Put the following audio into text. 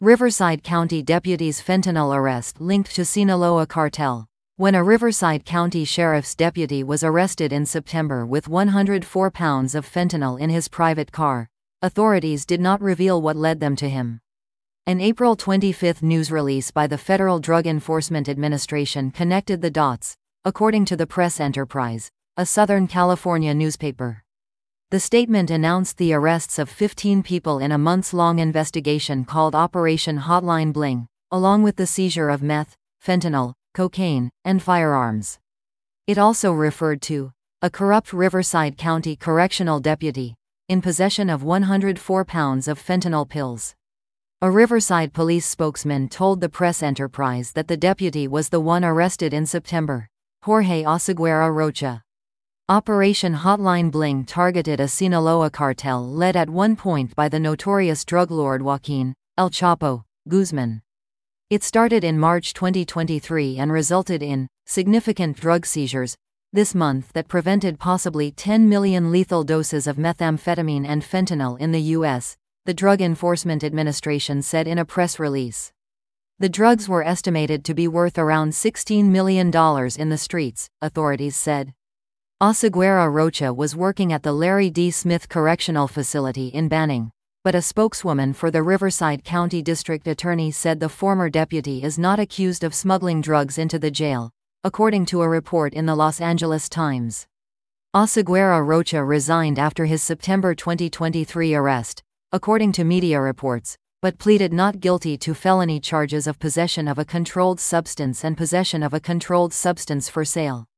Riverside County deputy's fentanyl arrest linked to Sinaloa cartel. When a Riverside County Sheriff's deputy was arrested in September with 104 pounds of fentanyl in his private car, authorities did not reveal what led them to him. An April 25 news release by the Federal Drug Enforcement Administration connected the dots, according to the Press Enterprise, a Southern California newspaper. The statement announced the arrests of 15 people in a months-long investigation called Operation Hotline Bling, along with the seizure of meth, fentanyl, cocaine, and firearms. It also referred to a corrupt Riverside County correctional deputy in possession of 104 pounds of fentanyl pills. A Riverside police spokesman told the Press Enterprise that the deputy was the one arrested in September, Jorge Oseguera Rocha. Operation Hotline Bling targeted a Sinaloa cartel led at one point by the notorious drug lord Joaquin El Chapo Guzman. It started in March 2023 and resulted in significant drug seizures this month that prevented possibly 10 million lethal doses of methamphetamine and fentanyl in the U.S., the Drug Enforcement Administration said in a press release. The drugs were estimated to be worth around $16 million in the streets, authorities said. Oseguera Rocha was working at the Larry D. Smith Correctional Facility in Banning, but a spokeswoman for the Riverside County District Attorney said the former deputy is not accused of smuggling drugs into the jail, according to a report in the Los Angeles Times. Oseguera Rocha resigned after his September 2023 arrest, according to media reports, but pleaded not guilty to felony charges of possession of a controlled substance and possession of a controlled substance for sale.